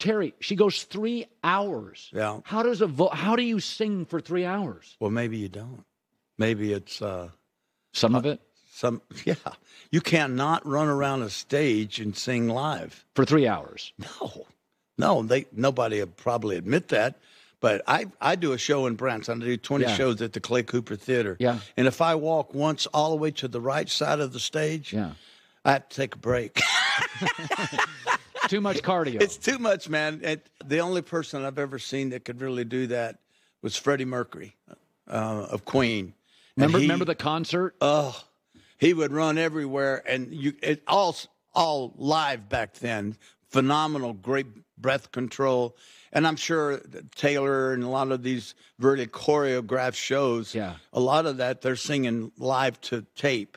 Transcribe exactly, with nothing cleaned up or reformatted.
Terry, she goes three hours. Yeah. How does a vo- How do you sing for three hours? Well, maybe you don't. Maybe it's uh, Some of it some. Yeah, you cannot run around a stage and sing live. for three hours. No, no. They nobody would probably admit that. But I, I do a show in Branson. I do twenty Yeah. shows at the Clay Cooper Theater. Yeah. And if I walk once all the way to the right side of the stage, Yeah. I have to take a break. Too much cardio. It's too much, man. It, the only person I've ever seen that could really do that was Freddie Mercury uh, of Queen. And remember, he- remember the concert? Oh, he would run everywhere, and you it all all live back then. Phenomenal, great breath control, and I'm sure that Taylor and a lot of these really choreographed shows. Yeah. A lot of that they're singing live to tape.